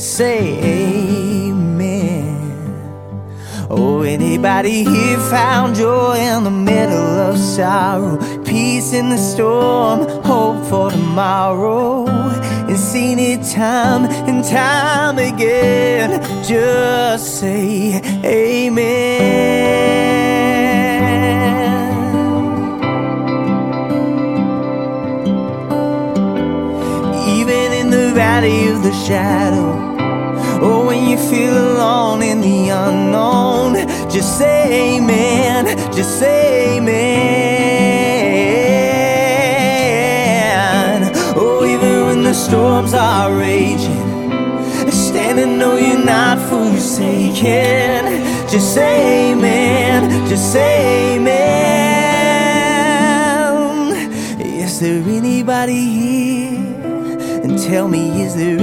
say amen. Oh, anybody here found joy in the middle of sorrow, peace in the storm, hope for tomorrow, and seen it time and time again? Just say amen. Even in the valley of the shadow, or when you feel alone in the unknown, just say amen, just say amen. Oh, even when the storms are raging, stand and know you're not forsaken. Just say amen, just say amen. Is there anybody here? And tell me, is there